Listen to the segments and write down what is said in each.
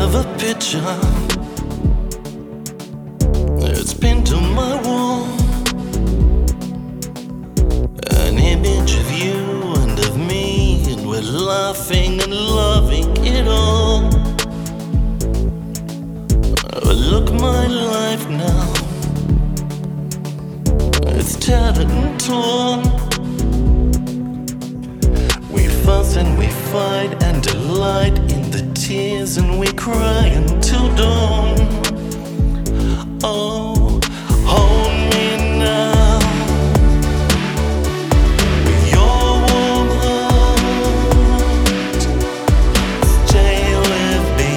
of a picture. It's pinned to my wall, an image of you and of me, and we're laughing and loving it all. But look, my life now, it's tattered and torn. We fuss and we fight and delight in the tears, and we cry until dawn. Oh, hold me now with your warm heart. Stay with me.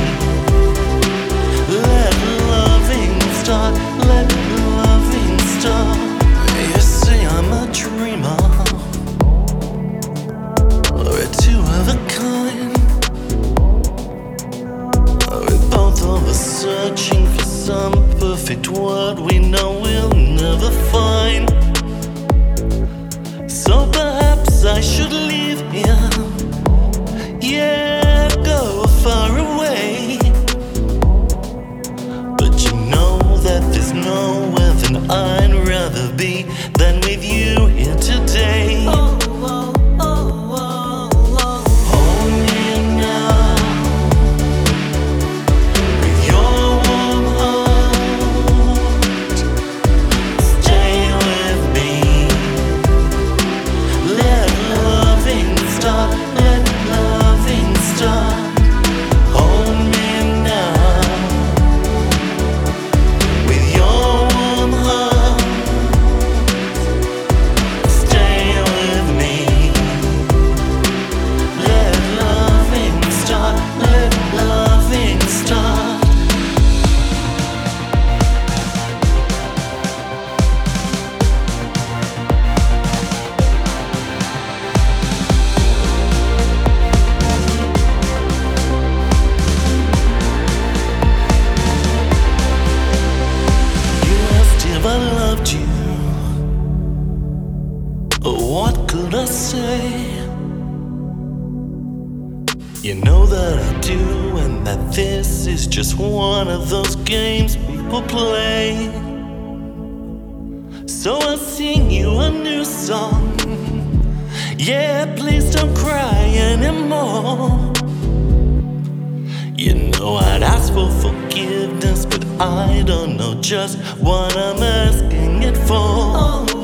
Let loving start. Let loving start. You see, I'm a dreamer. We're two of a kind. We're both of us searching for some perfect word we know we'll never find. So perhaps I should leave here. Yeah, go far away. But you know that there's nowhere that I'd rather be than with you here today. Hold me now with your warm heart. Stay with me. Let loving start. Let loving start. Hold me now with your warm heart. Stay with me. Let loving start. Let loving start. You asked if I loved you. What could I say? You know that I do, and that this is just one of those games people play. So I'll sing you a new song. Yeah, please don't cry anymore. You know I'd ask for forgiveness, but I don't know just what I'm asking it for.